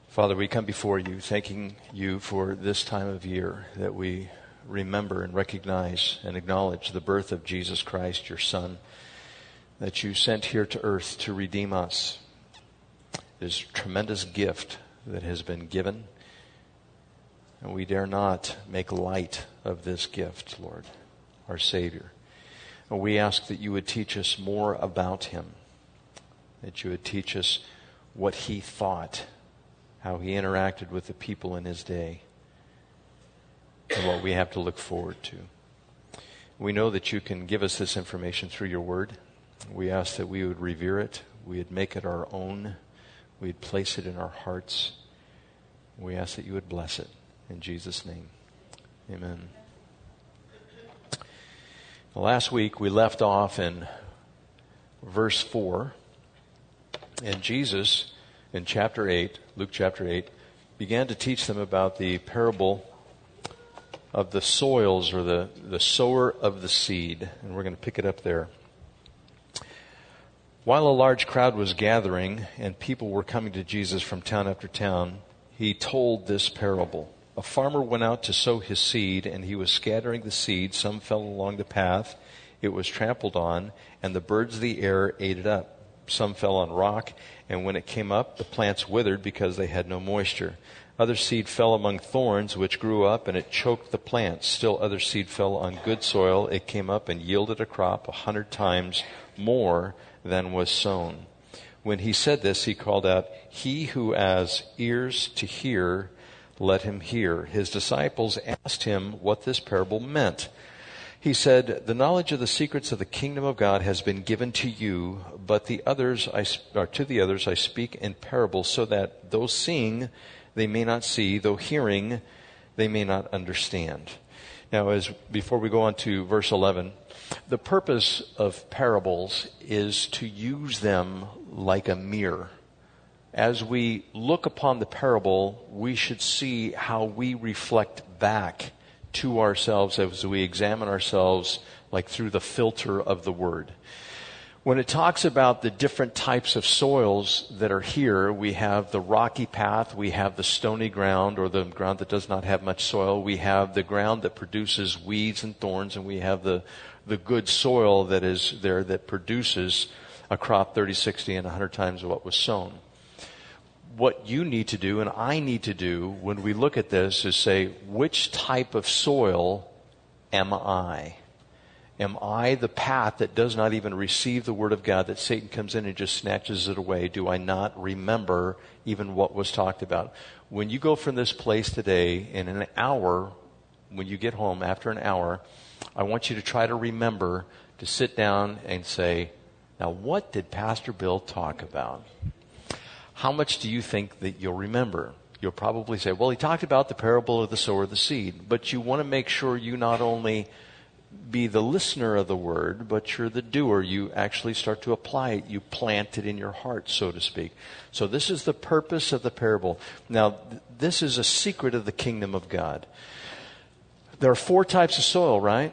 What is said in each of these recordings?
Father, we come before you, thanking you for this time of year that we remember and recognize and acknowledge the birth of Jesus Christ, your Son, that you sent here to earth to redeem us. This tremendous gift that has been given, and we dare not make light of this gift, Lord, our Savior. And we ask that you would teach us more about him, that you would teach us what he thought, how he interacted with the people in his day, and what we have to look forward to. We know that you can give us this information through your word. We ask that we would revere it, we would make it our own, we'd place it in our hearts. We ask that you would bless it. In Jesus' name, amen. Last week we left off in verse 4, and Jesus in chapter 8, Luke chapter 8, began to teach them about the parable of the soils, or the sower of the seed. And we're going to pick it up there. While a large crowd was gathering and people were coming to Jesus from town after town, he told this parable. A farmer went out to sow his seed, and he was scattering the seed. Some fell along the path. It was trampled on, and the birds of the air ate it up. Some fell on rock, and when it came up, the plants withered because they had no moisture. Other seed fell among thorns, which grew up, and it choked the plants. Still other seed fell on good soil. It came up and yielded a crop 100 times more than was sown. When he said this, he called out, "He who has ears to hear, let him hear." His disciples asked him what this parable meant. He said, "The knowledge of the secrets of the kingdom of God has been given to you, but to the others I speak in parables, so that though seeing they may not see, though hearing they may not understand." Now, before we go on to verse 11, the purpose of parables is to use them like a mirror. As we look upon the parable, we should see how we reflect back to ourselves as we examine ourselves, like through the filter of the Word. When it talks about the different types of soils that are here, we have the rocky path, we have the stony ground, or the ground that does not have much soil, we have the ground that produces weeds and thorns, and we have the good soil that is there that produces a crop 30, 60, and 100 times what was sown. What you need to do and I need to do when we look at this is say, which type of soil am I? Am I the path that does not even receive the word of God, that Satan comes in and just snatches it away? Do I not remember even what was talked about? When you go from this place today, in an hour, when you get home after an hour, I want you to try to remember to sit down and say, now what did Pastor Bill talk about? How much do you think that you'll remember? You'll probably say, well, he talked about the parable of the sower of the seed. But you want to make sure you not only be the listener of the word, but you're the doer. You actually start to apply it. You plant it in your heart, so to speak. So this is the purpose of the parable. Now, this is a secret of the kingdom of God. There are 4 types of soil, right?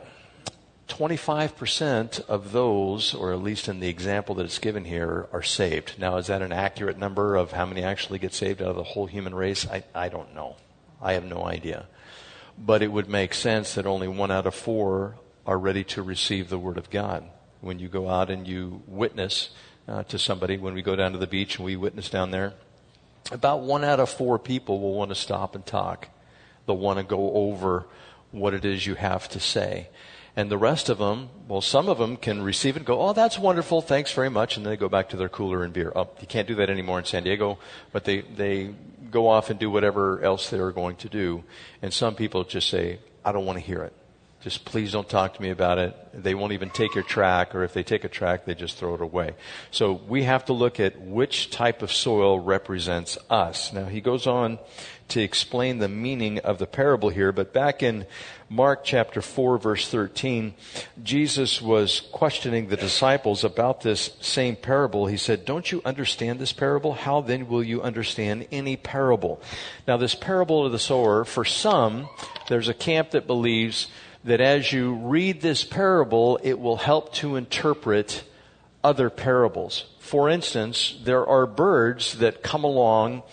25% of those, or at least in the example that it's given here, are saved. Now, is that an accurate number of how many actually get saved out of the whole human race? I don't know. I have no idea. But it would make sense that only 1 out of 4 are ready to receive the word of God. When you go out and you witness to somebody, when we go down to the beach and we witness down there, about 1 out of 4 people will want to stop and talk. They'll want to go over what it is you have to say. And the rest of them, well, some of them can receive it and go, oh, that's wonderful, thanks very much, and then they go back to their cooler and beer. Oh, you can't do that anymore in San Diego, but they go off and do whatever else they're going to do. And some people just say, I don't want to hear it. Just please don't talk to me about it. They won't even take your track, or if they take a track, they just throw it away. So we have to look at which type of soil represents us. Now, he goes on to explain the meaning of the parable here, but back in Mark chapter 4, verse 13, Jesus was questioning the disciples about this same parable. He said, don't you understand this parable? How then will you understand any parable? Now, this parable of the sower, for some, there's a camp that believes that as you read this parable, it will help to interpret other parables. For instance, there are birds that come along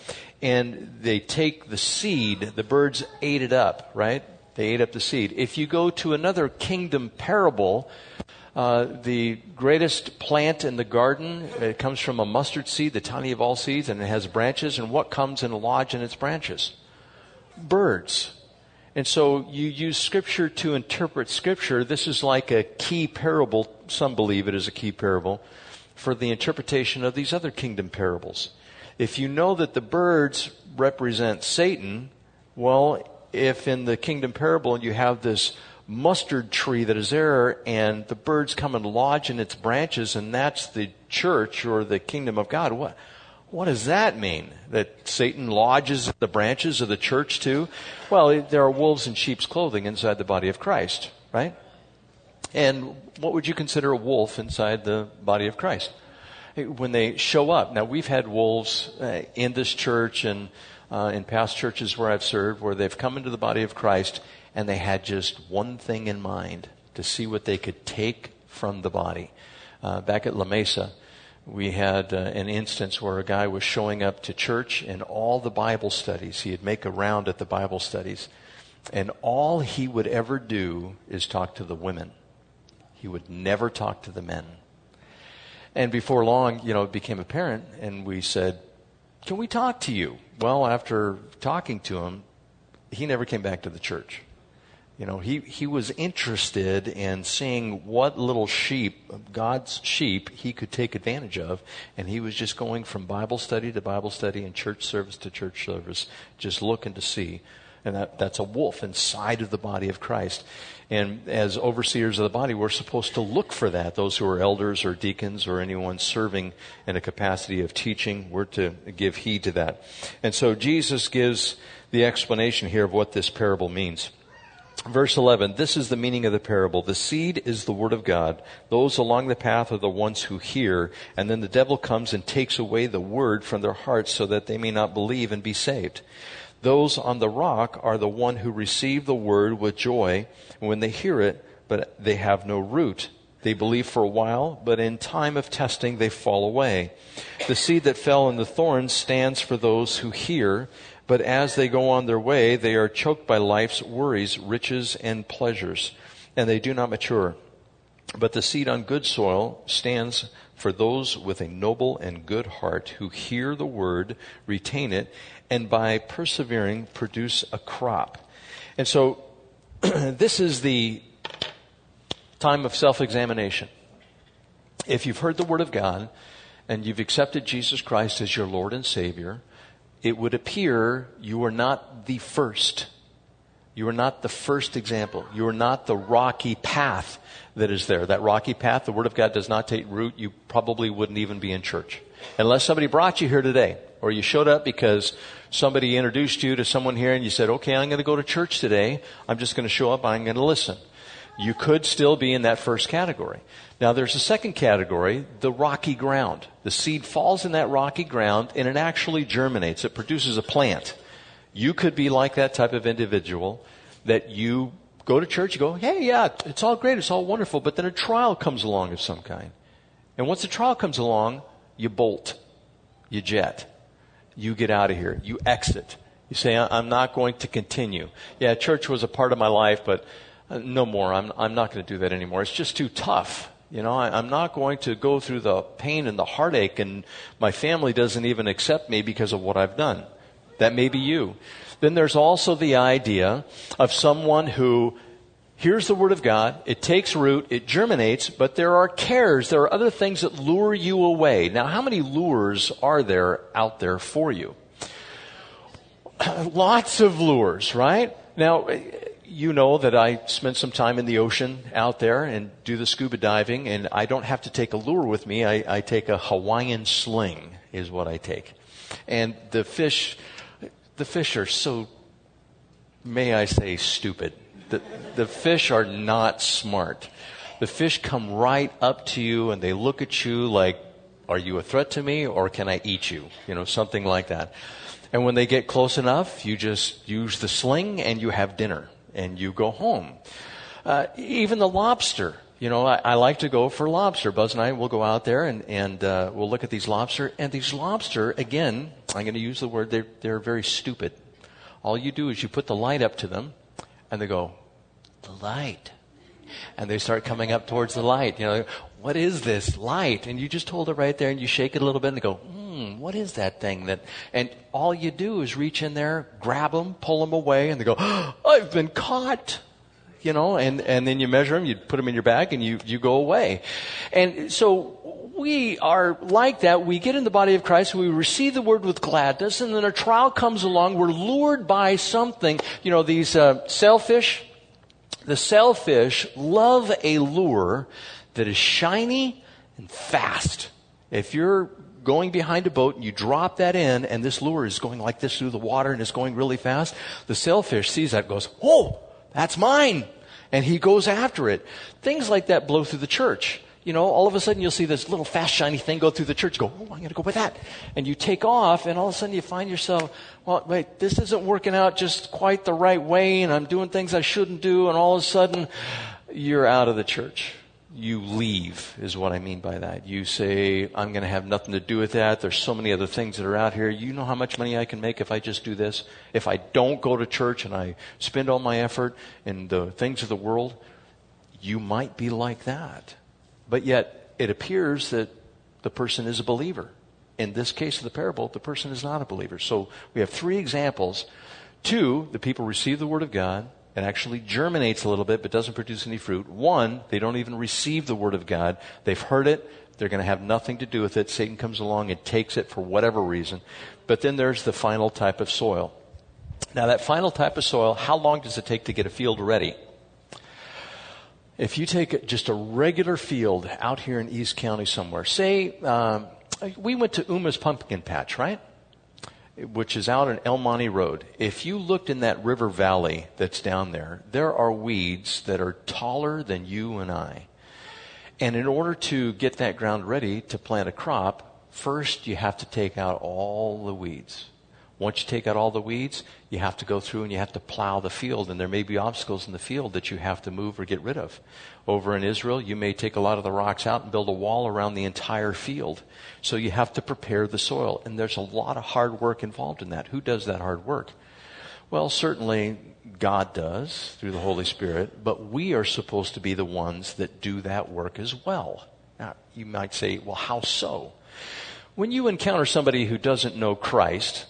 and they take the seed. The birds ate it up, right? They ate up the seed. If you go to another kingdom parable, the greatest plant in the garden, it comes from a mustard seed, the tiny of all seeds, and it has branches. And what comes and lodge in its branches? Birds. And so you use Scripture to interpret Scripture. This is like a key parable. Some believe it is a key parable for the interpretation of these other kingdom parables. If you know that the birds represent Satan, well, if in the kingdom parable you have this mustard tree that is there and the birds come and lodge in its branches, and that's the church or the kingdom of God, what does that mean? That Satan lodges in the branches of the church too? Well, there are wolves in sheep's clothing inside the body of Christ, right? And what would you consider a wolf inside the body of Christ? When they show up. Now, we've had wolves in this church and in past churches where I've served, where they've come into the body of Christ and they had just one thing in mind, to see what they could take from the body. Back at La Mesa, we had an instance where a guy was showing up to church and all the Bible studies. He'd make a round at the Bible studies, and all he would ever do is talk to the women. He would never talk to the men. And before long, it became apparent, and we said, "Can we talk to you?" Well, after talking to him, he never came back to the church. He was interested in seeing what little sheep, God's sheep, he could take advantage of. And he was just going from Bible study to Bible study and church service to church service, just looking to see. And that's a wolf inside of the body of Christ. And as overseers of the body, we're supposed to look for that. Those who are elders or deacons or anyone serving in a capacity of teaching, we're to give heed to that. And so Jesus gives the explanation here of what this parable means. Verse 11, this is the meaning of the parable. The seed is the word of God. Those along the path are the ones who hear, and then the devil comes and takes away the word from their hearts so that they may not believe and be saved. Those on the rock are the one who receive the word with joy when they hear it, but they have no root. They believe for a while, but in time of testing they fall away. The seed that fell in the thorns stands for those who hear, but as they go on their way, they are choked by life's worries, riches, and pleasures, and they do not mature. But the seed on good soil stands for those with a noble and good heart who hear the word, retain it, and by persevering produce a crop. And so this is the time of self-examination. If you've heard the word of God and you've accepted Jesus Christ as your Lord and Savior, it would appear you are not the first. You are not the first example. You are not the rocky path that is there. That rocky path, the Word of God does not take root. You probably wouldn't even be in church. Unless somebody brought you here today, or you showed up because somebody introduced you to someone here and you said, okay, I'm going to go to church today. I'm just going to show up. I'm going to listen. You could still be in that first category. Now, there's a second category, the rocky ground. The seed falls in that rocky ground and it actually germinates. It produces a plant. You could be like that type of individual that you go to church, you go, hey, yeah, it's all great, it's all wonderful, but then a trial comes along of some kind. And once the trial comes along, you bolt, you jet, you get out of here, you exit. You say, I'm not going to continue. Yeah, church was a part of my life, but no more. I'm not going to do that anymore. It's just too tough. I'm not going to go through the pain and the heartache, and my family doesn't even accept me because of what I've done. That may be you. Then there's also the idea of someone who hears the Word of God, it takes root, it germinates, but there are cares, there are other things that lure you away. Now, how many lures are there out there for you? Lots of lures, right? Now, you know that I spend some time in the ocean out there and do the scuba diving, and I don't have to take a lure with me. I take a Hawaiian sling is what I take. And the fish are so, may I say, stupid. The fish are not smart. The fish come right up to you and they look at you like, are you a threat to me or can I eat you? Something like that. And when they get close enough, you just use the sling and you have dinner and you go home. Even the lobster, I like to go for lobster. Buzz and I will go out there and we'll look at these lobster. And these lobster, again, I'm going to use the word, they're very stupid. All you do is you put the light up to them and they go, the light. And they start coming up towards the light. What is this light? And you just hold it right there and you shake it a little bit and they go, what is that thing and all you do is reach in there, grab them, pull them away, and they go, I've been caught. And then you measure them, you put them in your bag, and you go away. And so we are like that. We get in the body of Christ, we receive the word with gladness, and then a trial comes along. We're lured by something. These sailfish, the sailfish love a lure that is shiny and fast. If you're going behind a boat and you drop that in and this lure is going like this through the water and it's going really fast, the sailfish sees that and goes, oh, that's mine. And he goes after it. Things like that blow through the church. All of a sudden you'll see this little fast, shiny thing go through the church. Go, I'm going to go with that. And you take off and all of a sudden you find yourself, well, wait, this isn't working out just quite the right way and I'm doing things I shouldn't do. And all of a sudden you're out of the church. You leave is what I mean by that. You say, I'm going to have nothing to do with that. There's so many other things that are out here. You know how much money I can make if I just do this? If I don't go to church and I spend all my effort in the things of the world, you might be like that. But yet, it appears that the person is a believer. In this case of the parable, the person is not a believer. So we have 3 examples. 2, the people receive the word of God. It actually germinates a little bit but doesn't produce any fruit. 1, they don't even receive the word of God. They've heard it. They're going to have nothing to do with it. Satan comes along and takes it for whatever reason. But then there's the final type of soil. Now that final type of soil, how long does it take to get a field ready? If you take just a regular field out here in East County somewhere, say we went to Uma's Pumpkin Patch, right? Which is out on El Monte Road. If you looked in that river valley that's down there, there are weeds that are taller than you and I. And in order to get that ground ready to plant a crop, first you have to take out all the weeds. Once you take out all the weeds, you have to go through and you have to plow the field. And there may be obstacles in the field that you have to move or get rid of. Over in Israel, you may take a lot of the rocks out and build a wall around the entire field. So you have to prepare the soil. And there's a lot of hard work involved in that. Who does that hard work? Well, certainly God does through the Holy Spirit. But we are supposed to be the ones that do that work as well. Now, you might say, well, how so? When you encounter somebody who doesn't know Christ,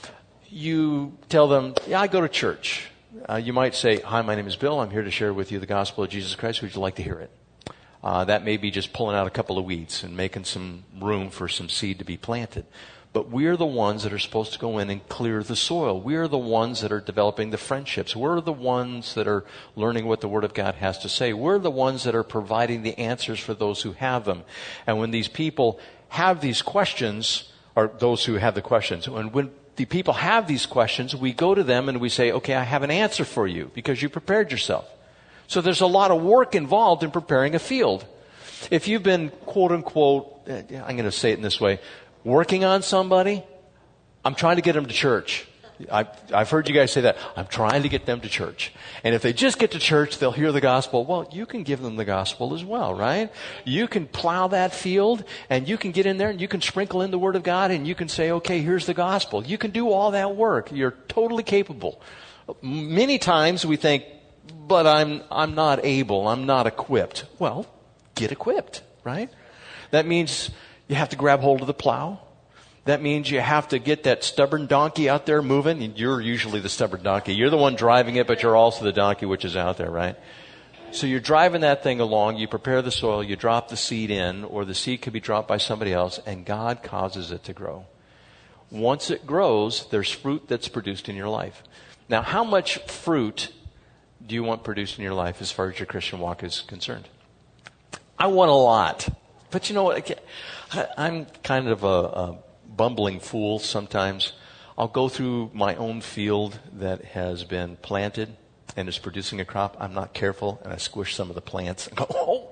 you tell them, yeah, I go to church. You might say, hi, my name is Bill. I'm here to share with you the gospel of Jesus Christ. Would you like to hear it? That may be just pulling out a couple of weeds and making some room for some seed to be planted. But we're the ones that are supposed to go in and clear the soil. We're the ones that are developing the friendships. We're the ones that are learning what the Word of God has to say. We're the ones that are providing the answers for those who have them. And when these people have these questions, or those who have the questions, when the people have these questions, we go to them and we say, okay, I have an answer for you because you prepared yourself. So there's a lot of work involved in preparing a field. If you've been, quote unquote, I'm going to say it in this way, working on somebody, I'm trying to get them to church. I've heard you guys say that. I'm trying to get them to church. And if they just get to church, they'll hear the gospel. Well, you can give them the gospel as well, right? You can plow that field and you can get in there and you can sprinkle in the Word of God and you can say, okay, here's the gospel. You can do all that work. You're totally capable. Many times we think, but I'm not able. I'm not equipped. Well, get equipped, right? That means you have to grab hold of the plow. That means you have to get that stubborn donkey out there moving. And you're usually the stubborn donkey. You're the one driving it, but you're also the donkey which is out there, right? So you're driving that thing along. You prepare the soil. You drop the seed in, or the seed could be dropped by somebody else, and God causes it to grow. Once it grows, there's fruit that's produced in your life. Now, how much fruit do you want produced in your life as far as your Christian walk is concerned? I want a lot. But you know what? I'm kind of a bumbling fool sometimes. I'll go through my own field that has been planted and is producing a crop. I'm not careful and I squish some of the plants and go, oh,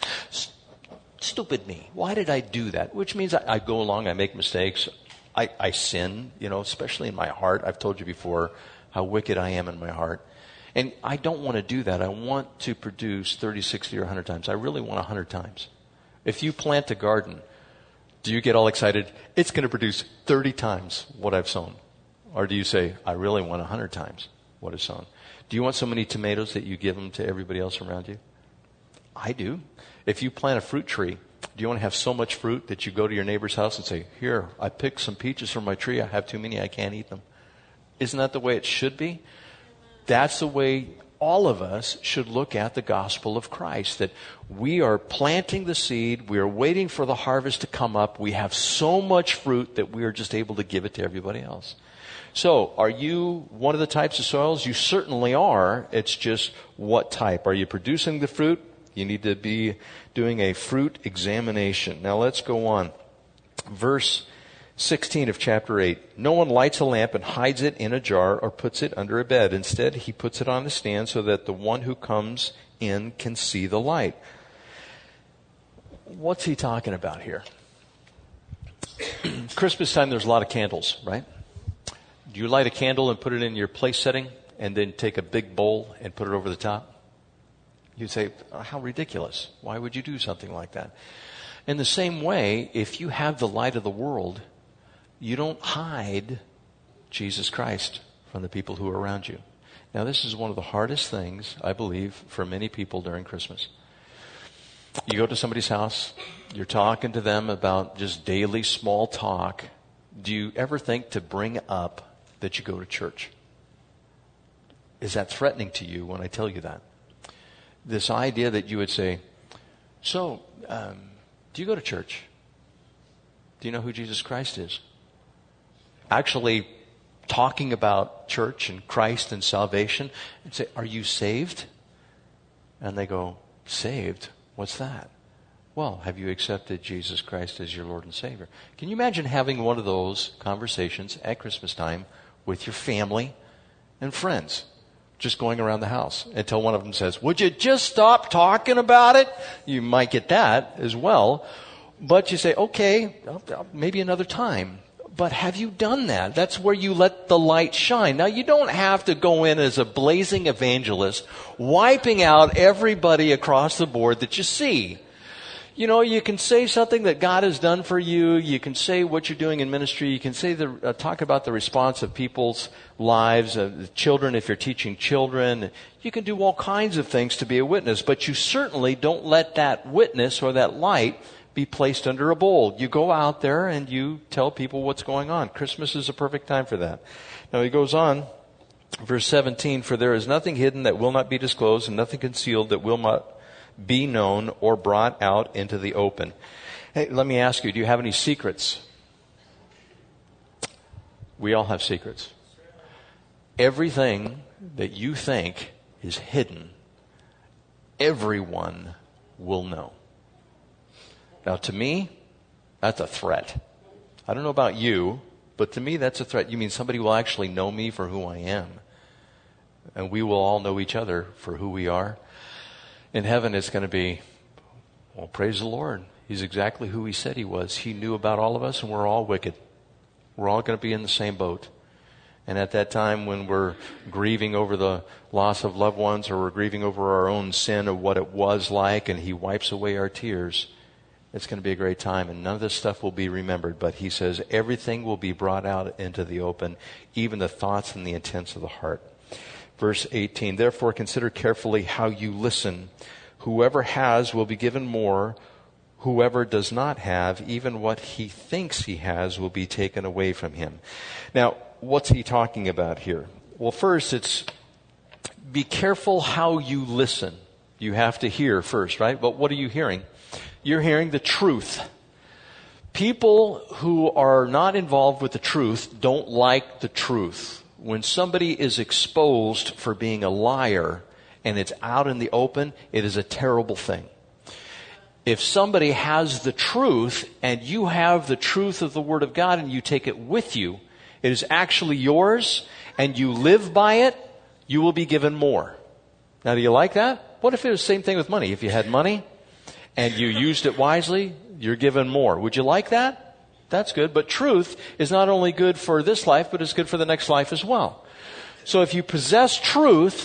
stupid me. Why did I do that? Which means I go along, I make mistakes. I sin, especially in my heart. I've told you before how wicked I am in my heart. And I don't want to do that. I want to produce 30, 60, or 100 times. I really want 100 times. If you plant a garden, do you get all excited? It's going to produce 30 times what I've sown. Or do you say, I really want 100 times what is sown? Do you want so many tomatoes that you give them to everybody else around you? I do. If you plant a fruit tree, do you want to have so much fruit that you go to your neighbor's house and say, here, I picked some peaches from my tree. I have too many. I can't eat them. Isn't that the way it should be? That's the way all of us should look at the gospel of Christ, that we are planting the seed. We are waiting for the harvest to come up. We have so much fruit that we are just able to give it to everybody else. So, are you one of the types of soils? You certainly are. It's just what type. Are you producing the fruit? You need to be doing a fruit examination. Now let's go on. Verse 16 of chapter 8. No one lights a lamp and hides it in a jar or puts it under a bed. Instead, he puts it on a stand so that the one who comes in can see the light. What's he talking about here? Christmas time, there's a lot of candles, right? Do you light a candle and put it in your place setting and then take a big bowl and put it over the top? You'd say, how ridiculous. Why would you do something like that? In the same way, if you have the light of the world, you don't hide Jesus Christ from the people who are around you. Now, this is one of the hardest things, I believe, for many people during Christmas. You go to somebody's house, you're talking to them about just daily small talk. Do you ever think to bring up that you go to church? Is that threatening to you when I tell you that? This idea that you would say, so, do you go to church? Do you know who Jesus Christ is? Actually talking about church and Christ and salvation, and say, are you saved? And they go, saved? What's that? Well, have you accepted Jesus Christ as your Lord and Savior? Can you imagine having one of those conversations at Christmas time with your family and friends, just going around the house until one of them says, would you just stop talking about it? You might get that as well. But you say, okay, maybe another time. But have you done that? That's where you let the light shine. Now, you don't have to go in as a blazing evangelist, wiping out everybody across the board that you see. You know, you can say something that God has done for you. You can say what you're doing in ministry. You can say talk about the response of people's lives, children if you're teaching children. You can do all kinds of things to be a witness, but you certainly don't let that witness or that light be placed under a bowl. You go out there and you tell people what's going on. Christmas is a perfect time for that. Now he goes on, verse 17, for there is nothing hidden that will not be disclosed and nothing concealed that will not be known or brought out into the open. Hey, let me ask you, do you have any secrets? We all have secrets. Everything that you think is hidden, everyone will know. Now, to me, that's a threat. I don't know about you, but to me, that's a threat. You mean somebody will actually know me for who I am, and we will all know each other for who we are? In heaven, it's going to be, well, praise the Lord. He's exactly who he said he was. He knew about all of us, and we're all wicked. We're all going to be in the same boat. And at that time, when we're grieving over the loss of loved ones, or we're grieving over our own sin of what it was like, and he wipes away our tears, it's going to be a great time, and none of this stuff will be remembered. But he says everything will be brought out into the open, even the thoughts and the intents of the heart. Verse 18, therefore consider carefully how you listen. Whoever has will be given more. Whoever does not have, even what he thinks he has will be taken away from him. Now, what's he talking about here? Well, first, it's be careful how you listen. You have to hear first, right? But what are you hearing? You're hearing the truth. People who are not involved with the truth don't like the truth. When somebody is exposed for being a liar and it's out in the open, it is a terrible thing. If somebody has the truth and you have the truth of the Word of God and you take it with you, it is actually yours and you live by it, you will be given more. Now, do you like that? What if it was the same thing with money? If you had money and you used it wisely, you're given more. Would you like that? That's good. But truth is not only good for this life, but it's good for the next life as well. So if you possess truth,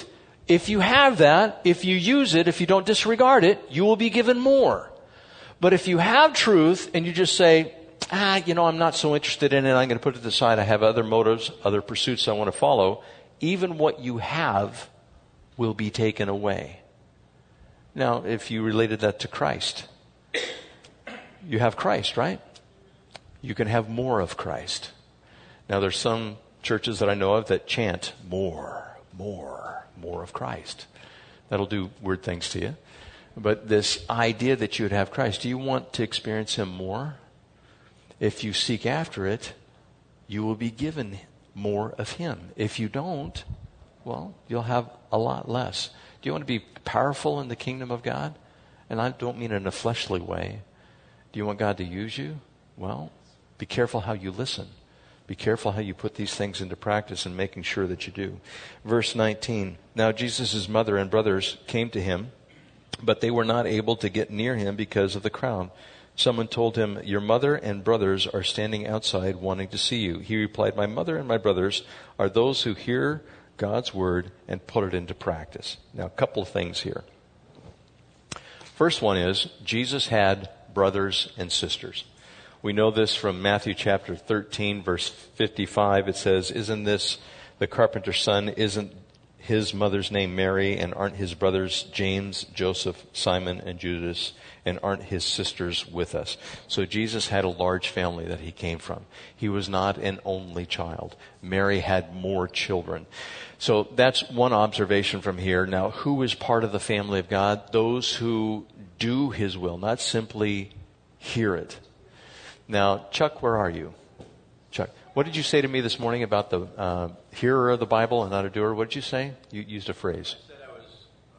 If you have that, if you use it, if you don't disregard it, you will be given more. But if you have truth and you just say, I'm not so interested in it, I'm going to put it aside, I have other motives, other pursuits I want to follow, even what you have will be taken away. Now, if you related that to Christ, you have Christ, right? You can have more of Christ. Now, there's some churches that I know of that chant more of Christ. That'll do weird things to you. But this idea that you would have Christ, do you want to experience Him more? If you seek after it, you will be given more of Him. If you don't, well, you'll have a lot less. Do you want to be powerful in the kingdom of God? And I don't mean in a fleshly way. Do you want God to use you? Well, be careful how you listen. Be careful how you put these things into practice and making sure that you do. Verse 19, now Jesus' mother and brothers came to Him, but they were not able to get near Him because of the crowd. Someone told Him, your mother and brothers are standing outside wanting to see you. He replied, my mother and my brothers are those who hear God's word and put it into practice. Now, a couple of things here. First one is, Jesus had brothers and sisters. We know this from Matthew chapter 13, verse 55. It says, isn't this the carpenter's son? Isn't his mother's name Mary? And aren't his brothers James, Joseph, Simon, and Judas? And aren't his sisters with us? So Jesus had a large family that He came from. He was not an only child. Mary had more children. So that's one observation from here. Now, who is part of the family of God? Those who do His will, not simply hear it. Now, Chuck, where are you? Chuck, what did you say to me this morning about the hearer of the Bible and not a doer? What did you say? You used a phrase. I said I was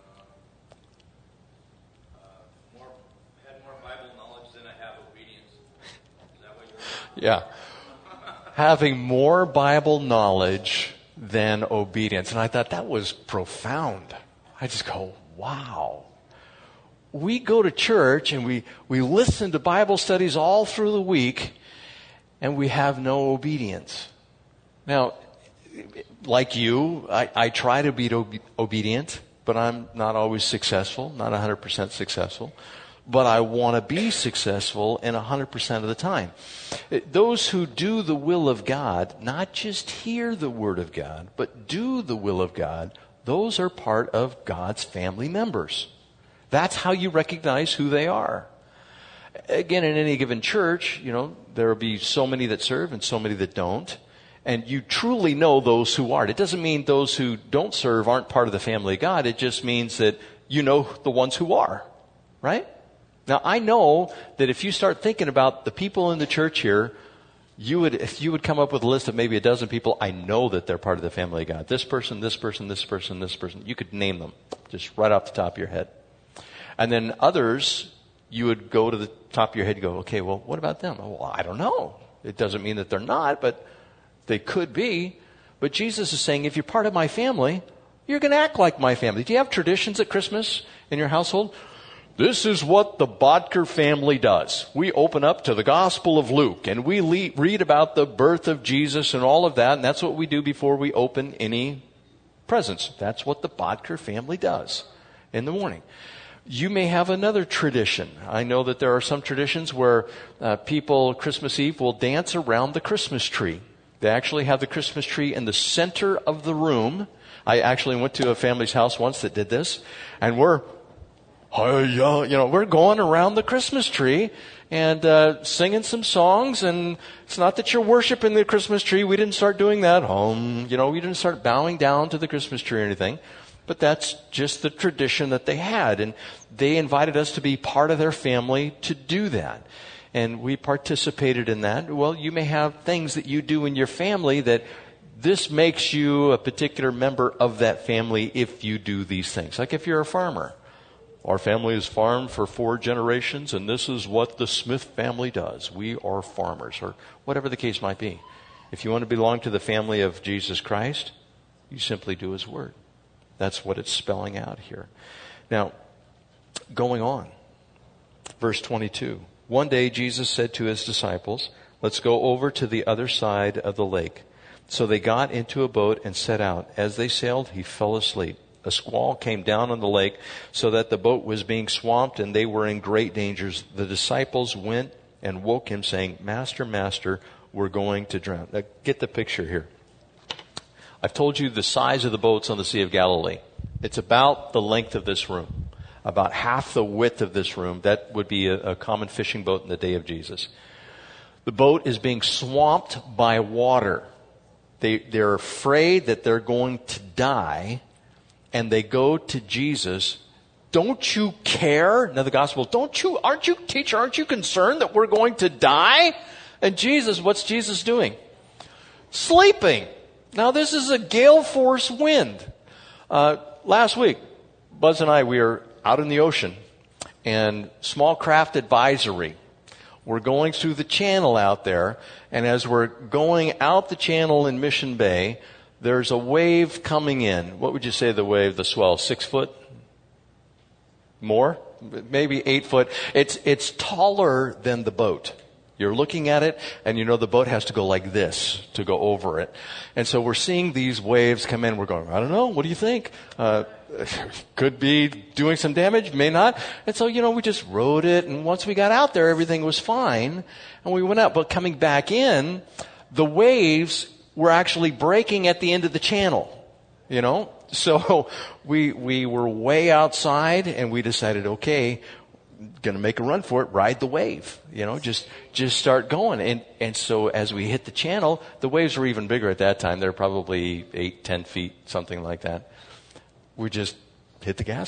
had more Bible knowledge than I have obedience. Is that what you're Yeah. Having more Bible knowledge than obedience. And I thought that was profound. I just go, wow. We go to church and we listen to Bible studies all through the week and we have no obedience. Now, like you, I try to be obedient, but I'm not always successful, not 100% successful. But I want to be successful in 100% of the time. Those who do the will of God, not just hear the word of God, but do the will of God, those are part of God's family members. That's how you recognize who they are. Again, in any given church, there will be so many that serve and so many that don't. And you truly know those who aren't. It doesn't mean those who don't serve aren't part of the family of God. It just means that you know the ones who are, right? Now, I know that if you start thinking about the people in the church here, if you would come up with a list of maybe a dozen people, I know that they're part of the family of God. This person, this person, this person, this person. You could name them just right off the top of your head. And then others, you would go to the top of your head and go, okay, well, what about them? Well, I don't know. It doesn't mean that they're not, but they could be. But Jesus is saying, if you're part of my family, you're going to act like my family. Do you have traditions at Christmas in your household? This is what the Bodker family does. We open up to the Gospel of Luke and we read about the birth of Jesus and all of that. And that's what we do before we open any presents. That's what the Bodker family does in the morning. You may have another tradition. I know that there are some traditions where people Christmas Eve will dance around the Christmas tree. They actually have the Christmas tree in the center of the room. I actually went to a family's house once that did this, and we're going around the Christmas tree and singing some songs. And it's not that you're worshiping the Christmas tree. We didn't start doing that. We didn't start bowing down to the Christmas tree or anything. But that's just the tradition that they had. And they invited us to be part of their family to do that. And we participated in that. Well, you may have things that you do in your family that this makes you a particular member of that family if you do these things. Like if you're a farmer. Our family has farmed for 4 generations, and this is what the Smith family does. We are farmers, or whatever the case might be. If you want to belong to the family of Jesus Christ, you simply do His word. That's what it's spelling out here. Now, going on, verse 22. One day Jesus said to His disciples, let's go over to the other side of the lake. So they got into a boat and set out. As they sailed, He fell asleep. A squall came down on the lake so that the boat was being swamped and they were in great dangers. The disciples went and woke him saying, Master, Master, we're going to drown. Now, get the picture here. I've told you the size of the boats on the Sea of Galilee. It's about the length of this room, about half the width of this room. That would be a common fishing boat in the day of Jesus. The boat is being swamped by water. They're afraid that they're going to die, and they go to Jesus. Don't you care? Now the gospel, aren't you, teacher, aren't you concerned that we're going to die? And Jesus, what's Jesus doing? Sleeping. Now this is a gale force wind. Last week, Buzz and I, we were out in the ocean, and small craft advisory. We're going through the channel out there, and as we're going out the channel in Mission Bay, there's a wave coming in. What would you say the wave, the swell, 6 foot? More? Maybe 8 foot. It's taller than the boat. You're looking at it, and you know the boat has to go like this to go over it. And so we're seeing these waves come in. We're going, I don't know, what do you think? Could be doing some damage, may not. And so, we just rode it, and once we got out there, everything was fine, and we went out. But coming back in, the waves were actually breaking at the end of the channel, So we were way outside, and we decided, okay, going to make a run for it, ride the wave, just start going. And so as we hit the channel, the waves were even bigger at that time. They're probably 8-10 feet, something like that. We just hit the gas,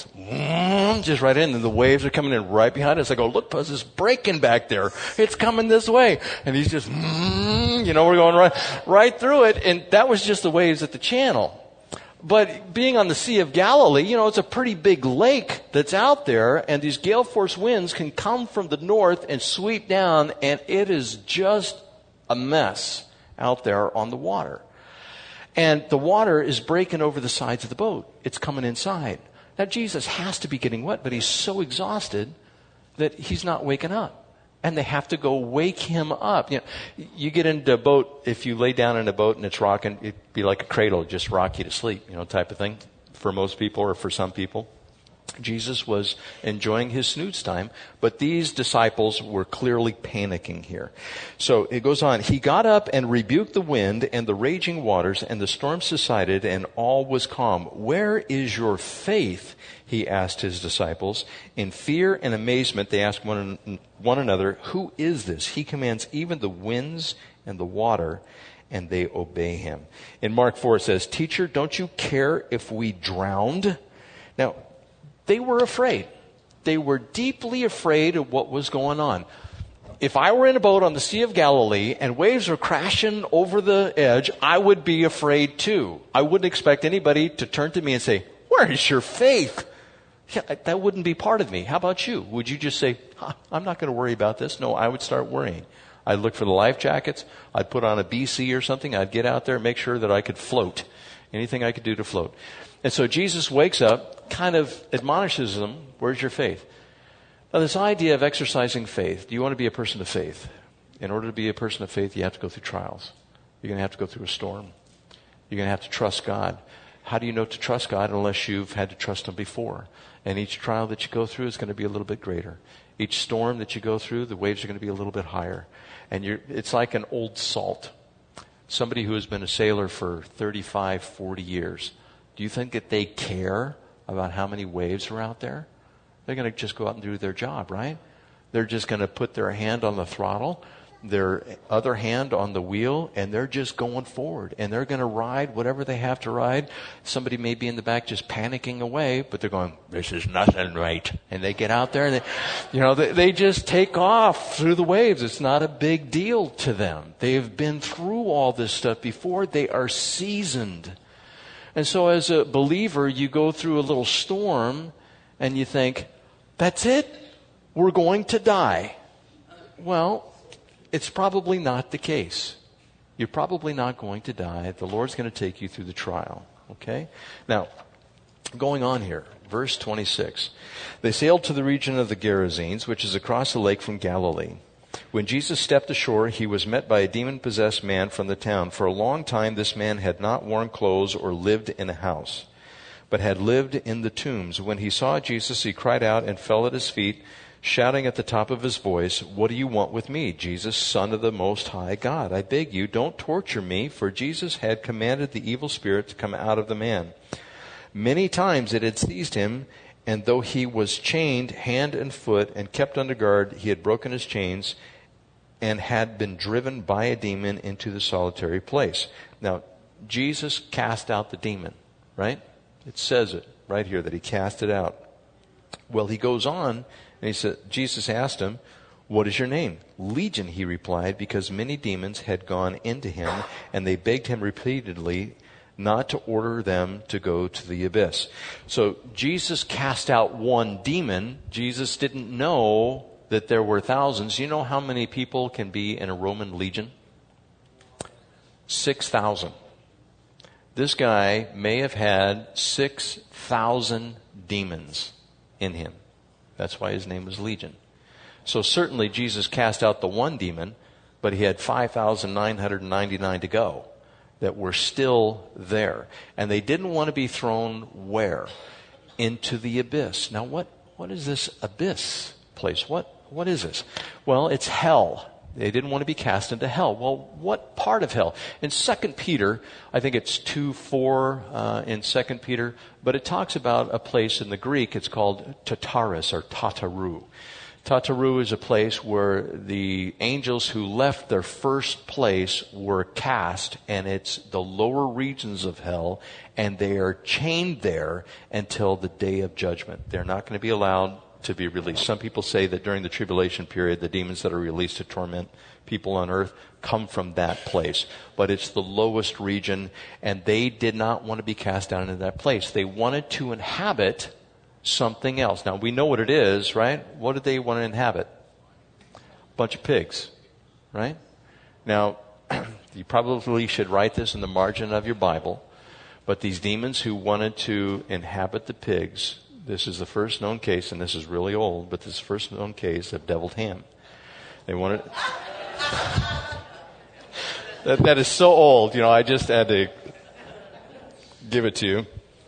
just right in, and the waves are coming in right behind us. I go, look, Buzz, it's breaking back there. It's coming this way. And he's just, we're going right through it. And that was just the waves at the channel. But being on the Sea of Galilee, it's a pretty big lake that's out there, and these gale force winds can come from the north and sweep down, and it is just a mess out there on the water. And the water is breaking over the sides of the boat. It's coming inside. Now, Jesus has to be getting wet, but he's so exhausted that he's not waking up. And they have to go wake him up. You get into a boat, if you lay down in a boat and it's rocking, it'd be like a cradle, just rock you to sleep, type of thing for most people or for some people. Jesus was enjoying his snooze time, but these disciples were clearly panicking here. So it goes on. He got up and rebuked the wind and the raging waters, and the storm subsided and all was calm. Where is your faith? He asked his disciples. In fear and amazement, they asked one another, who is this? He commands even the winds and the water, and they obey him. In Mark 4, it says, Teacher, don't you care if we drowned? Now, they were afraid. They were deeply afraid of what was going on. If I were in a boat on the Sea of Galilee and waves were crashing over the edge, I would be afraid too. I wouldn't expect anybody to turn to me and say, where is your faith? Yeah, that wouldn't be part of me. How about you? Would you just say, I'm not going to worry about this? No, I would start worrying. I'd look for the life jackets. I'd put on a BC or something. I'd get out there and make sure that I could float. Anything I could do to float. And so Jesus wakes up, kind of admonishes them, where's your faith? Now this idea of exercising faith, do you want to be a person of faith? In order to be a person of faith, you have to go through trials. You're going to have to go through a storm. You're going to have to trust God. How do you know to trust God unless you've had to trust him before? And each trial that you go through is going to be a little bit greater. Each storm that you go through, the waves are going to be a little bit higher. And it's like an old salt. Somebody who has been a sailor for 35, 40 years. Do you think that they care about how many waves are out there? They're going to just go out and do their job, right? They're just going to put their hand on the throttle, their other hand on the wheel, and they're just going forward. And they're going to ride whatever they have to ride. Somebody may be in the back just panicking away, but they're going, this is nothing right. And they get out there and they just take off through the waves. It's not a big deal to them. They've been through all this stuff before. They are seasoned. And so as a believer, you go through a little storm and you think, that's it? We're going to die. Well, it's probably not the case. You're probably not going to die. The Lord's going to take you through the trial. Okay? Now, going on here, verse 26. They sailed to the region of the Gerasenes, which is across the lake from Galilee. When Jesus stepped ashore, he was met by a demon-possessed man from the town. For a long time, this man had not worn clothes or lived in a house. but had lived in the tombs. When he saw Jesus, he cried out and fell at his feet, shouting at the top of his voice, "What do you want with me, Jesus, Son of the Most High God? I beg you, don't torture me." For Jesus had commanded the evil spirit to come out of the man. Many times it had seized him, and though he was chained hand and foot and kept under guard, he had broken his chains and had been driven by a demon into the solitary place. Now, Jesus cast out the demon, right? It says it right here that he cast it out. Well, he goes on, and he said, Jesus asked him, "What is your name?" "Legion," he replied, because many demons had gone into him, and they begged him repeatedly not to order them to go to the abyss. So Jesus cast out one demon. Jesus didn't know that there were thousands. You know how many people can be in a Roman legion? 6,000. This guy may have had 6,000 demons in him. That's why his name was Legion. So certainly Jesus cast out the one demon, but he had 5,999 to go that were still there. And they didn't want to be thrown where? Into the abyss. Now what is this abyss place? What is this? Well, it's hell. They didn't want to be cast into hell. Well, what part of hell? In 2 Peter, I think it's 2:4 in 2 Peter, but it talks about a place in the Greek. It's called Tartarus or Tataru. Tataru is a place where the angels who left their first place were cast, and it's the lower regions of hell, and they are chained there until the day of judgment. They're not going to be allowed to be released. Some people say that during the tribulation period, the demons that are released to torment people on earth come from that place. But it's the lowest region, and they did not want to be cast down into that place. They wanted to inhabit something else. Now, we know what it is, right? What did they want to inhabit? A bunch of pigs, right? Now, you probably should write this in the margin of your Bible, but these demons who wanted to inhabit the pigs, this is the first known case, and this is really old, but this is the first known case of deviled ham. They wanted... that is so old, I just had to give it to you.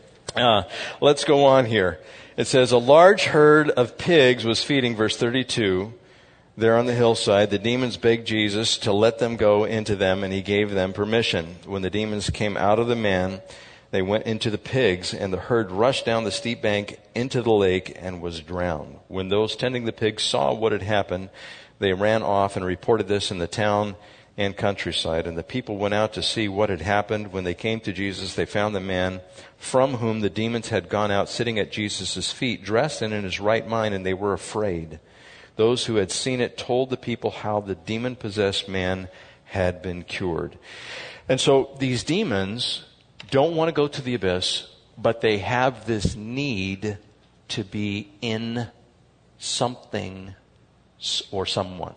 Let's go on here. It says, a large herd of pigs was feeding, verse 32, there on the hillside. The demons begged Jesus to let them go into them, and he gave them permission. When the demons came out of the man, they went into the pigs, and the herd rushed down the steep bank into the lake and was drowned. When those tending the pigs saw what had happened, they ran off and reported this in the town and countryside. And the people went out to see what had happened. When they came to Jesus, they found the man from whom the demons had gone out sitting at Jesus' feet, dressed and in his right mind, and they were afraid. Those who had seen it told the people how the demon-possessed man had been cured. And so these demons don't want to go to the abyss, but they have this need to be in something or someone.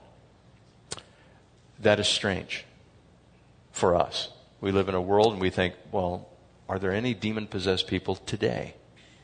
That is strange for us. We live in a world and we think, well, are there any demon-possessed people today?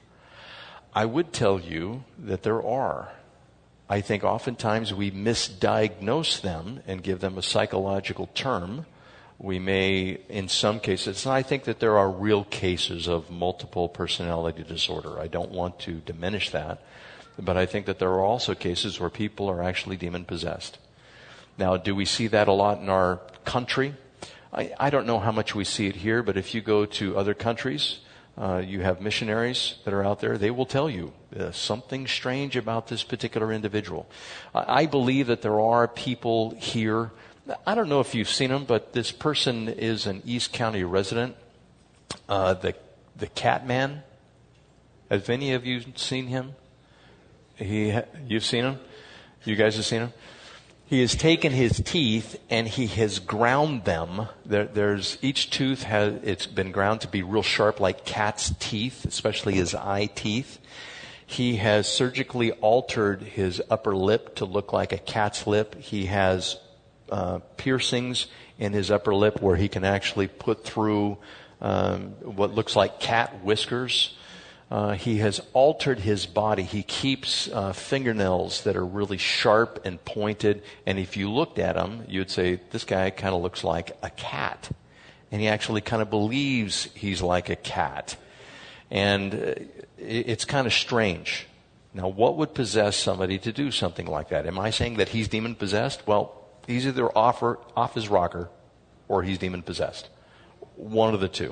I would tell you that there are. I think oftentimes we misdiagnose them and give them a psychological term. We may, in some cases, and I think that there are real cases of multiple personality disorder. I don't want to diminish that, but I think that there are also cases where people are actually demon-possessed. Now, do we see that a lot in our country? I don't know how much we see it here, but if you go to other countries, you have missionaries that are out there, they will tell you something strange about this particular individual. I believe that there are people here. I don't know if you've seen him, but this person is an East County resident, the Cat Man. Have any of you seen him? You've seen him? You guys have seen him? He has taken his teeth and he has ground them. There's each tooth it's been ground to be real sharp like cat's teeth, especially his eye teeth. He has surgically altered his upper lip to look like a cat's lip. He has piercings in his upper lip where he can actually put through what looks like cat whiskers. He has altered his body. He keeps fingernails that are really sharp and pointed. And if you looked at him, you'd say, this guy kind of looks like a cat. And he actually kind of believes he's like a cat. And it's kind of strange. Now, what would possess somebody to do something like that? Am I saying that he's demon-possessed? Well, he's either off his rocker or he's demon-possessed. One of the two.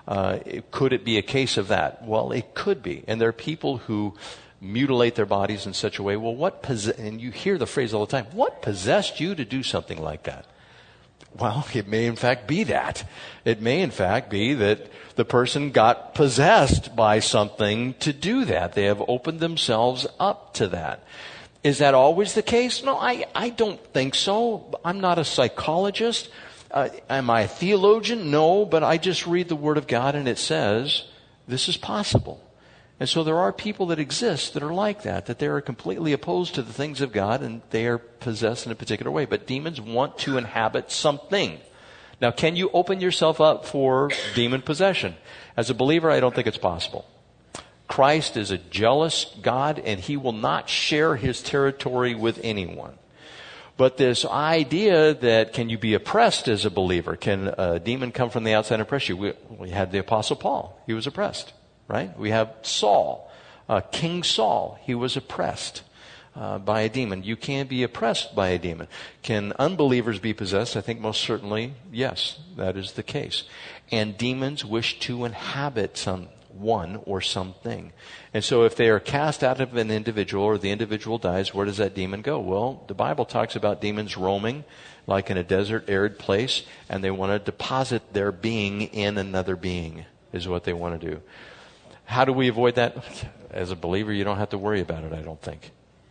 Could it be a case of that? Well, it could be. And there are people who mutilate their bodies in such a way. Well, and you hear the phrase all the time, what possessed you to do something like that? Well, it may in fact be that. It may in fact be that the person got possessed by something to do that. They have opened themselves up to that. Is that always the case? No, I don't think so. I'm not a psychologist. Am I a theologian? No, but I just read the Word of God and it says this is possible. And so there are people that exist that are like that they are completely opposed to the things of God and they are possessed in a particular way. But demons want to inhabit something. Now, can you open yourself up for demon possession? As a believer, I don't think it's possible. Christ is a jealous God and he will not share his territory with anyone. But this idea that can you be oppressed as a believer? Can a demon come from the outside and oppress you? We had the Apostle Paul. He was oppressed. Right? We have Saul, King Saul. He was oppressed by a demon. You can be oppressed by a demon. Can unbelievers be possessed? I think most certainly, yes, that is the case. And demons wish to inhabit someone or something. And so if they are cast out of an individual or the individual dies, where does that demon go? Well, the Bible talks about demons roaming like in a desert, arid place, and they want to deposit their being in another being is what they want to do. How do we avoid that? As a believer, you don't have to worry about it, I don't think.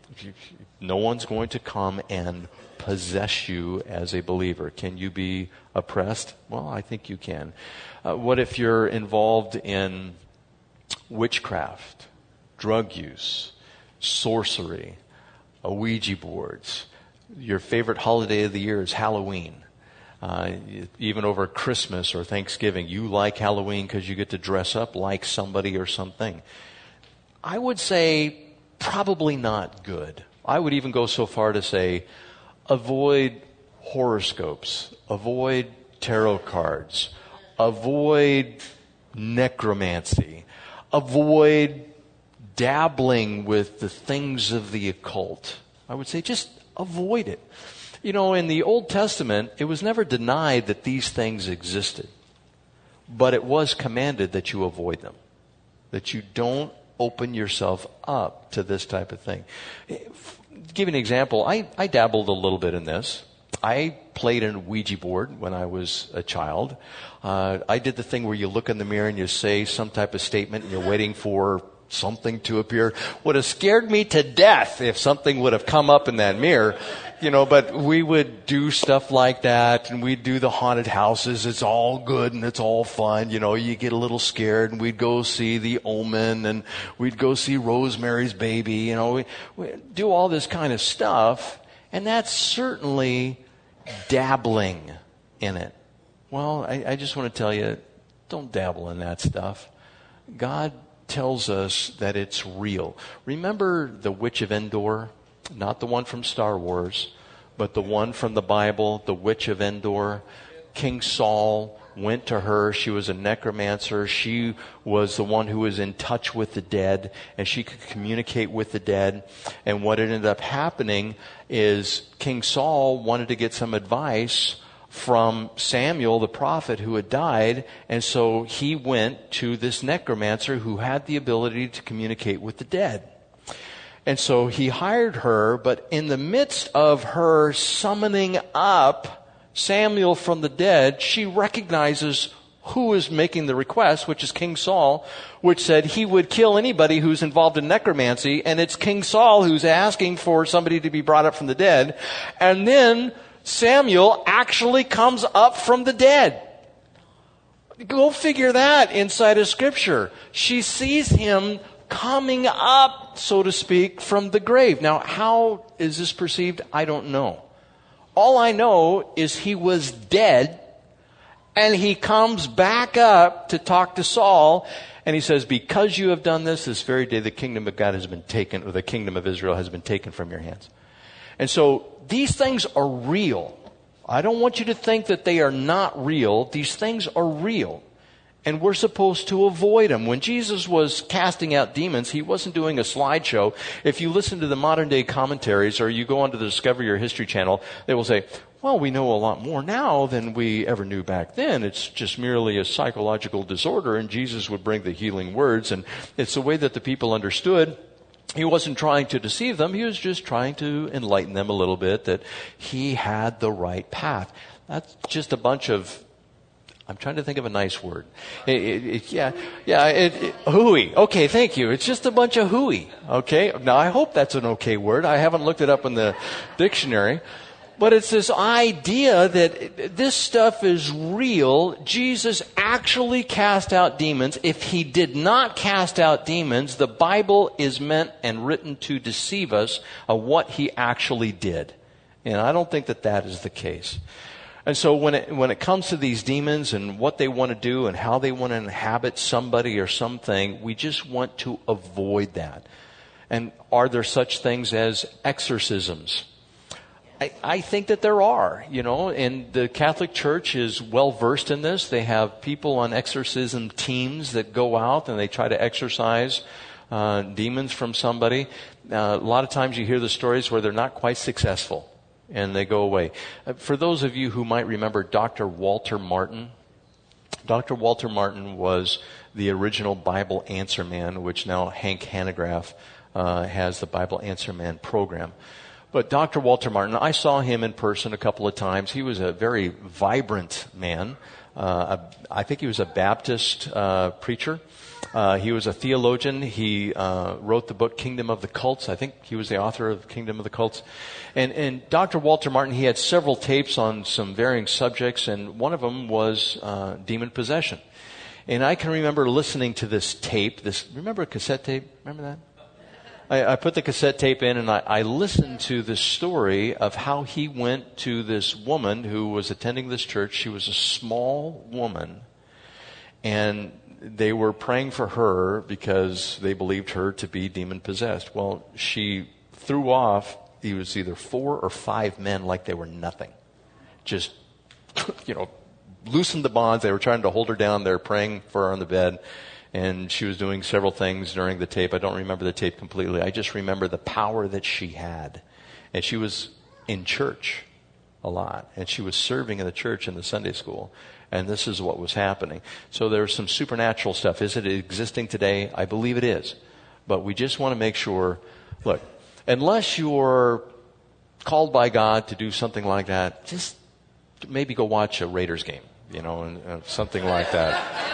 No one's going to come and possess you as a believer. Can you be oppressed? Well, I think you can. What if you're involved in witchcraft, drug use, sorcery, Ouija boards? Your favorite holiday of the year is Halloween. Even over Christmas or Thanksgiving, you like Halloween because you get to dress up like somebody or something. I would say probably not good. I would even go so far to say avoid horoscopes, avoid tarot cards, avoid necromancy, avoid dabbling with the things of the occult. I would say just avoid it. You know, in the Old Testament, it was never denied that these things existed. But it was commanded that you avoid them. That you don't open yourself up to this type of thing. Give you an example. I dabbled a little bit in this. I played in a Ouija board when I was a child. I did the thing where you look in the mirror and you say some type of statement and you're waiting for something to appear. Would have scared me to death if something would have come up in that mirror. You know, but we would do stuff like that and we'd do the haunted houses. It's all good and it's all fun. You know, you get a little scared and we'd go see The Omen and we'd go see Rosemary's Baby. You know, we do all this kind of stuff and that's certainly dabbling in it. Well, I just want to tell you, don't dabble in that stuff. God tells us that it's real. Remember the Witch of Endor? Not the one from Star Wars, but the one from the Bible, the Witch of Endor. King Saul went to her. She was a necromancer. She was the one who was in touch with the dead, and she could communicate with the dead. And what ended up happening is King Saul wanted to get some advice from Samuel, the prophet who had died, and so he went to this necromancer who had the ability to communicate with the dead. And so he hired her, but in the midst of her summoning up Samuel from the dead, she recognizes who is making the request, which is King Saul, which said he would kill anybody who's involved in necromancy, and it's King Saul who's asking for somebody to be brought up from the dead. And then Samuel actually comes up from the dead. Go figure that inside of Scripture. She sees him coming up, so to speak, from the grave. Now, how is this perceived? I don't know. All I know is he was dead, and he comes back up to talk to Saul, and he says, because you have done this very day the kingdom of God has been taken, or the kingdom of Israel has been taken from your hands. And so these things are real. I don't want you to think that they are not real. These things are real. And we're supposed to avoid them. When Jesus was casting out demons, he wasn't doing a slideshow. If you listen to the modern day commentaries or you go onto the Discovery or History Channel, they will say, well, we know a lot more now than we ever knew back then. It's just merely a psychological disorder, and Jesus would bring the healing words, and it's the way that the people understood. He wasn't trying to deceive them. He was just trying to enlighten them a little bit that he had the right path. That's just a bunch of, I'm trying to think of a nice word. Hooey. Okay, thank you. It's just a bunch of hooey. Okay. Now I hope that's an okay word. I haven't looked it up in the dictionary. But it's this idea that this stuff is real. Jesus actually cast out demons. If he did not cast out demons, the Bible is meant and written to deceive us of what he actually did. And I don't think that that is the case. And so when it comes to these demons and what they want to do and how they want to inhabit somebody or something, we just want to avoid that. And are there such things as exorcisms? I think that there are, and the Catholic Church is well versed in this. They have people on exorcism teams that go out and they try to exorcise demons from somebody. A lot of times you hear the stories where they're not quite successful and they go away. For those of you who might remember Dr. Walter Martin, Dr. Walter Martin was the original Bible Answer Man, which now Hank Hanegraaff has the Bible Answer Man program. But Dr. Walter Martin, I saw him in person a couple of times. He was a very vibrant man. I think he was a Baptist preacher. He was a theologian. He wrote the book Kingdom of the Cults. I think he was the author of Kingdom of the Cults. And Dr. Walter Martin, he had several tapes on some varying subjects, and one of them was demon possession. And I can remember listening to this tape. Remember a cassette tape? Remember that? I put the cassette tape in and I listened to the story of how he went to this woman who was attending this church. She was a small woman, and they were praying for her because they believed her to be demon possessed. Well, she threw off, he was either 4 or 5 men like they were nothing. Just, loosened the bonds. They were trying to hold her down. They were praying for her on the bed. And she was doing several things during the tape. I don't remember the tape completely. I just remember the power that she had. And she was in church a lot. And she was serving in the church in the Sunday school. And this is what was happening. So there's some supernatural stuff. Is it existing today? I believe it is. But we just want to make sure, look, unless you're called by God to do something like that, just maybe go watch a Raiders game, and something like that.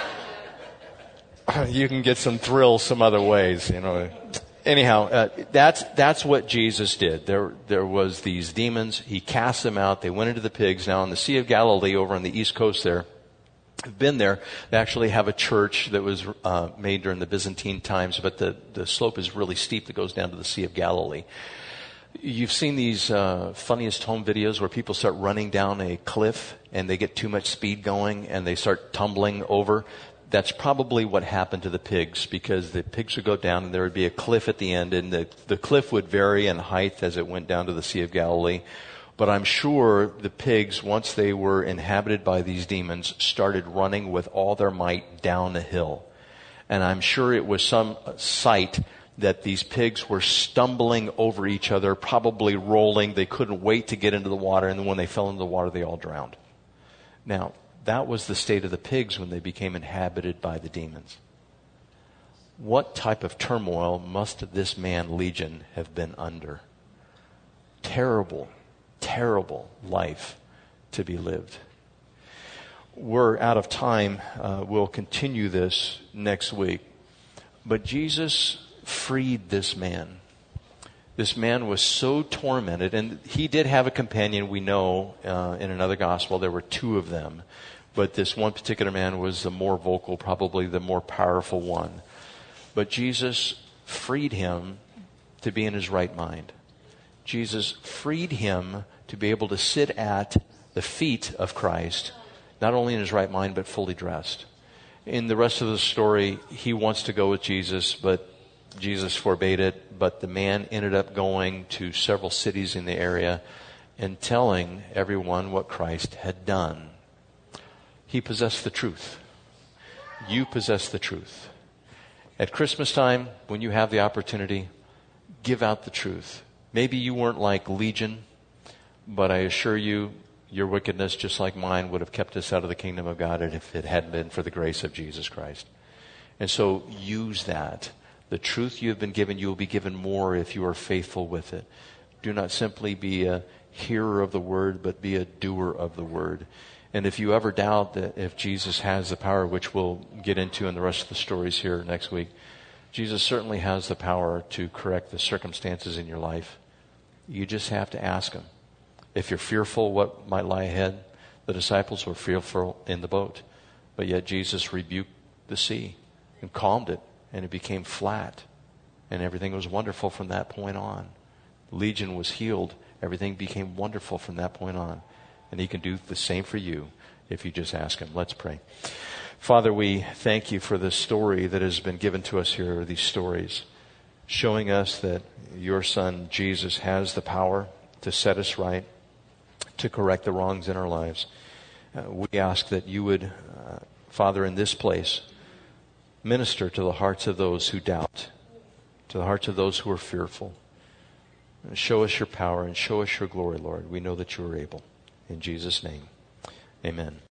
You can get some thrills some other ways, Anyhow, that's what Jesus did. There was these demons. He cast them out. They went into the pigs. Now, on the Sea of Galilee, over on the East Coast there, I've been there. They actually have a church that was made during the Byzantine times, but the slope is really steep that goes down to the Sea of Galilee. You've seen these funniest home videos where people start running down a cliff and they get too much speed going and they start tumbling over. That's probably what happened to the pigs, because the pigs would go down and there would be a cliff at the end, and the cliff would vary in height as it went down to the Sea of Galilee. But I'm sure the pigs, once they were inhabited by these demons, started running with all their might down the hill. And I'm sure it was some sight that these pigs were stumbling over each other, probably rolling. They couldn't wait to get into the water, and then when they fell into the water, they all drowned. Now, that was the state of the pigs when they became inhabited by the demons. What type of turmoil must this man, Legion, have been under? Terrible, terrible life to be lived. We're out of time. We'll continue this next week. But Jesus freed this man. This man was so tormented, and he did have a companion, we know, in another gospel. There were 2 of them. But this one particular man was the more vocal, probably the more powerful one. But Jesus freed him to be in his right mind. Jesus freed him to be able to sit at the feet of Christ, not only in his right mind, but fully dressed. In the rest of the story, he wants to go with Jesus, but Jesus forbade it. But the man ended up going to several cities in the area and telling everyone what Christ had done. He possessed the truth. You possess the truth. At Christmas time, when you have the opportunity, give out the truth. Maybe you weren't like Legion, but I assure you, your wickedness, just like mine, would have kept us out of the kingdom of God if it hadn't been for the grace of Jesus Christ. And so use that. The truth you have been given, you will be given more if you are faithful with it. Do not simply be a hearer of the word, but be a doer of the word. And if you ever doubt that if Jesus has the power, which we'll get into in the rest of the stories here next week, Jesus certainly has the power to correct the circumstances in your life. You just have to ask him. If you're fearful what might lie ahead, the disciples were fearful in the boat. But yet Jesus rebuked the sea and calmed it, and it became flat. And everything was wonderful from that point on. Legion was healed. Everything became wonderful from that point on. And he can do the same for you if you just ask him. Let's pray. Father, we thank you for this story that has been given to us here, these stories, showing us that your son, Jesus, has the power to set us right, to correct the wrongs in our lives. We ask that you would, Father, in this place, minister to the hearts of those who doubt, to the hearts of those who are fearful. Show us your power and show us your glory, Lord. We know that you are able. In Jesus' name, amen.